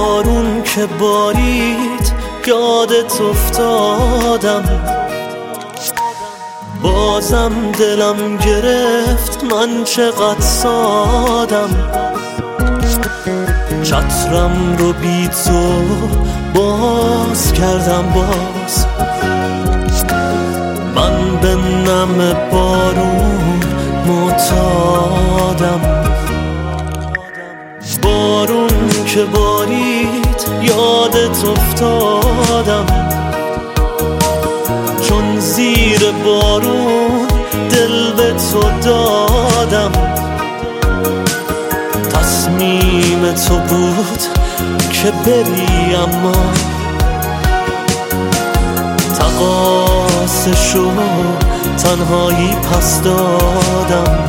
بارون که بارید یادت افتادم، بازم دلم گرفت من چقدر سادم. چترم رو بی تو باز کردم باز، من به نم بارون معتادم. بارون که بارید یادت افتادم، چون زیر بارون دل به تو دادم. تصمیم تو بود که بری اما تقاصشو تنهایی پس دادم.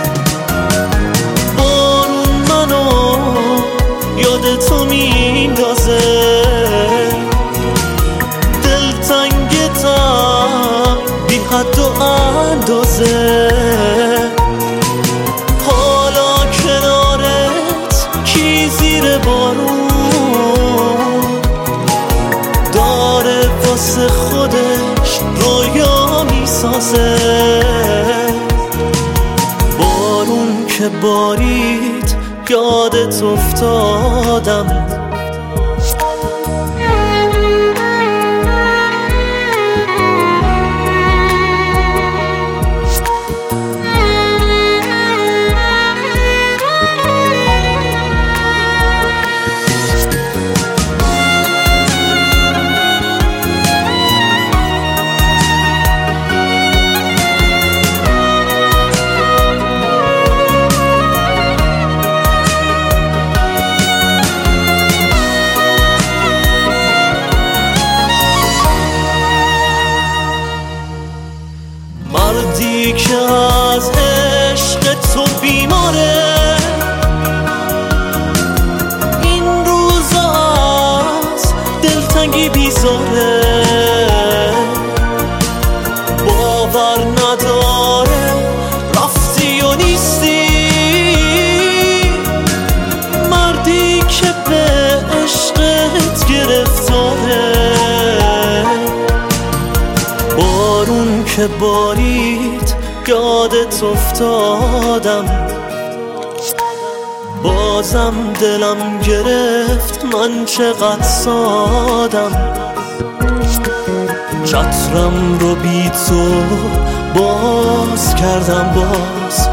بارون منو یاد تو میندازه، دلتنگتم بی حد و اندازه. حالا کنارت کی زیر بارون داره واسه خودش رویا میسازه. بارون که بارید یادت افتادم. مردی که از عشق تو بیماره، این روزا از دلتنگی بیزاره. باور نداره رفتی و نیستی، مردی که به عشقت گرفتاره. بارون که بارید یادت افتادم، بازم دلم گرفت من چقدر سادم. چترم رو بی تو باز کردم باز،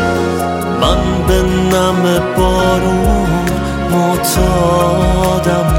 من به نم بارون معتادم.